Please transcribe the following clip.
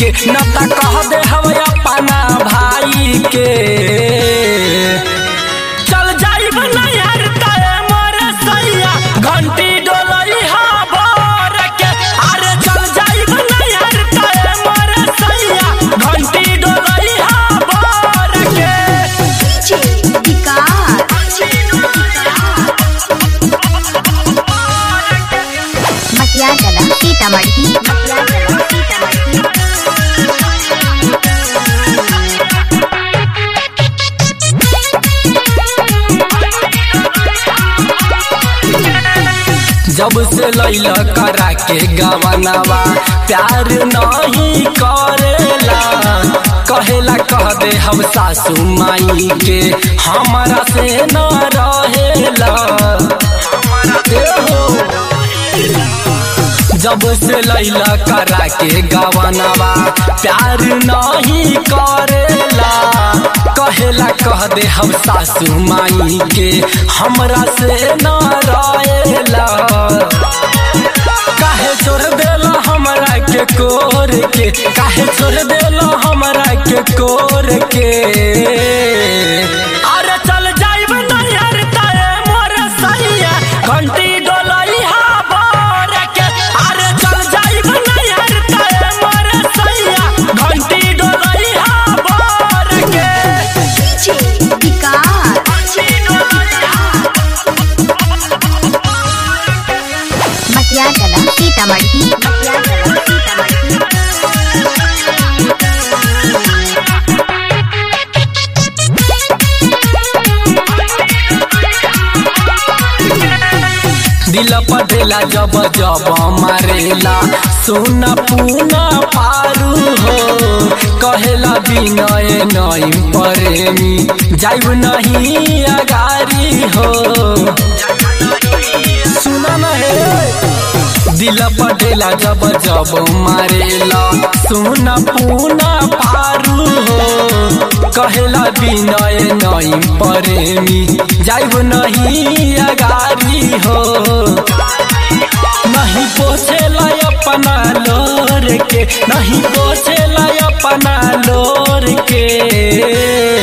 के नता कह दे हम अपना भाई के। चल जाइब नैहर तय मोर सैया घंटी डोलई हा भोर के। अरे चल जाइब नैहर तय मोर सैया घंटी डोलई हा भोर के। सीतामढ़ी जब से लैला करा के गवनवा प्यार नहीं करेला। कहेला कह दे हम सासू माई के हमारा से न रहेला। जब से लैला करा के गवनवा प्यार नहीं करेला। कहेला कह दे हम सासू माई के हमरा से न रहेला। काहे छोड़ देला हमरा के कोर के, काहे छोड़ देला हमरा के कोर के। अरे चल जाइब नैहर तय मोर सैया घंटी डोलई हा भोर के। अरे चल जाइब नैहर तय मोर सैया घंटी डोलई हा भोर के। सीतामढ़ी दिल पटेला जब जब मारेला सोना पूना पारू हो। कहेला विनय नई प्रेमी जाइब नहीं अगारी हो। सुना न हे दिल पटेला जब जब मारेला सोना पूना पारू हो। कहेला विनय नई प्रेमी जाइब नहीं अगारी हो। नहीं पोछेला अपना लोर के, नहीं पोछेला अपना लोर के।